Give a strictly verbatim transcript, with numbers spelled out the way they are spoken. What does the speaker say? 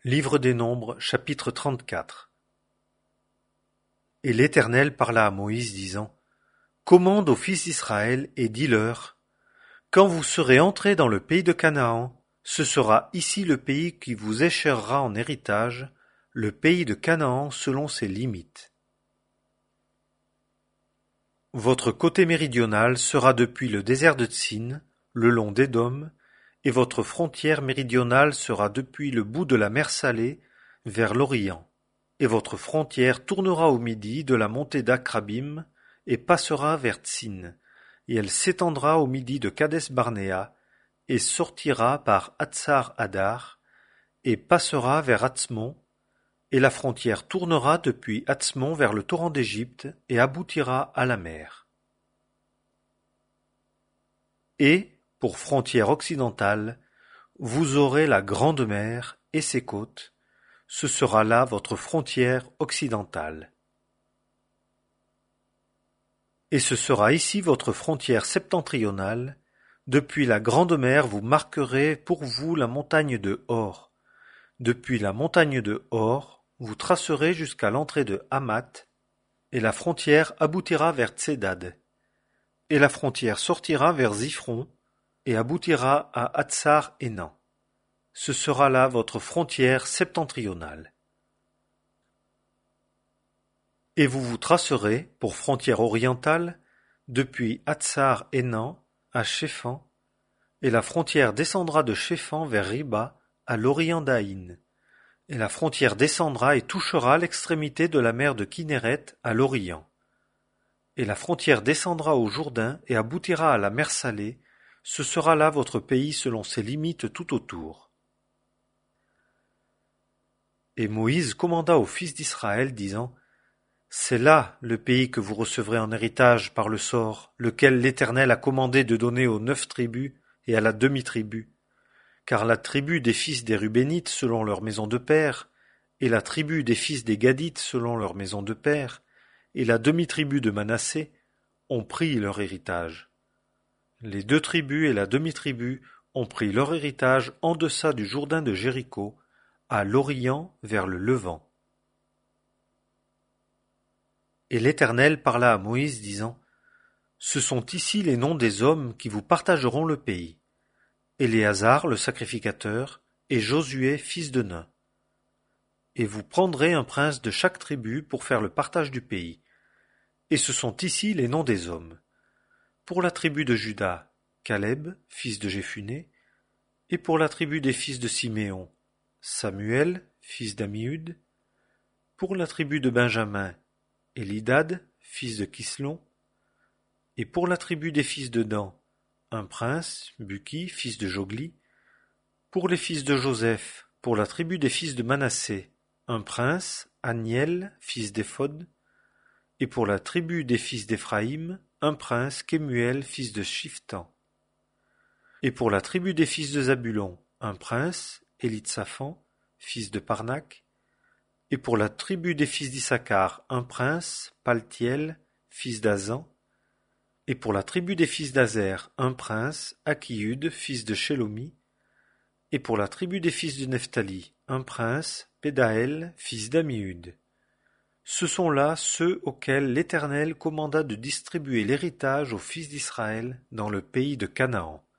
Livre des Nombres, chapitre trente-quatre. Et l'Éternel parla à Moïse, disant: Commande aux fils d'Israël et dis-leur: Quand vous serez entrés dans le pays de Canaan, ce sera ici le pays qui vous échèrera en héritage, le pays de Canaan selon ses limites. Votre côté méridional sera depuis le désert de Tsin, le long d'Édom, et votre frontière méridionale sera depuis le bout de la mer Salée vers l'Orient, et votre frontière tournera au midi de la montée d'Akrabim et passera vers Tsin, et elle s'étendra au midi de Kadès-Barnéa et sortira par Hatsar-Adar et passera vers Atzmon, et la frontière tournera depuis Atzmon vers le torrent d'Égypte et aboutira à la mer. Et, pour frontière occidentale, vous aurez la Grande Mer et ses côtes, ce sera là votre frontière occidentale. Et ce sera ici votre frontière septentrionale, depuis la Grande Mer vous marquerez pour vous la montagne de Hor. Depuis la montagne de Hor, vous tracerez jusqu'à l'entrée de Hamath, et la frontière aboutira vers Tsedad. Et la frontière sortira vers Ziphron, et aboutira à Hatsar-Énan. Ce sera là votre frontière septentrionale. Et vous vous tracerez, pour frontière orientale, depuis Hatsar-Énan à Shéphan, et la frontière descendra de Shéphan vers Riba, à l'orient d'Aïn. Et la frontière descendra et touchera l'extrémité de la mer de Kinéret à l'orient. Et la frontière descendra au Jourdain et aboutira à la mer Salée, ce sera là votre pays selon ses limites tout autour. Et Moïse commanda aux fils d'Israël, disant: C'est là le pays que vous recevrez en héritage par le sort, lequel l'Éternel a commandé de donner aux neuf tribus et à la demi-tribu. Car la tribu des fils des Rubénites selon leur maison de père, et la tribu des fils des Gadites selon leur maison de père, et la demi-tribu de Manassé ont pris leur héritage. Les deux tribus et la demi-tribu ont pris leur héritage en deçà du Jourdain de Jéricho, à l'Orient vers le Levant. Et l'Éternel parla à Moïse, disant: Ce sont ici les noms des hommes qui vous partageront le pays: Éléazar le sacrificateur, et Josué fils de Nun. Et vous prendrez un prince de chaque tribu pour faire le partage du pays. Et ce sont ici les noms des hommes: pour la tribu de Juda, Caleb, fils de Jéphuné, et pour la tribu des fils de Siméon, Samuel, fils d'Ammiud, pour la tribu de Benjamin, Élidad, fils de Kislon, et pour la tribu des fils de Dan, un prince, Buki, fils de Jogli, pour les fils de Joseph, pour la tribu des fils de Manassé, un prince, Aniel, fils d'Éphod, et pour la tribu des fils d'Éphraïm, un prince, Kemuel, fils de Shiftan. Et pour la tribu des fils de Zabulon, un prince, Élitsaphan, fils de Parnac. Et pour la tribu des fils d'Issachar, un prince, Paltiel, fils d'Azan. Et pour la tribu des fils d'Azer, un prince, Akiud, fils de Shelomi. Et pour la tribu des fils de Nephtali, un prince, Pédaël, fils d'Ammiud. Ce sont là ceux auxquels l'Éternel commanda de distribuer l'héritage aux fils d'Israël dans le pays de Canaan.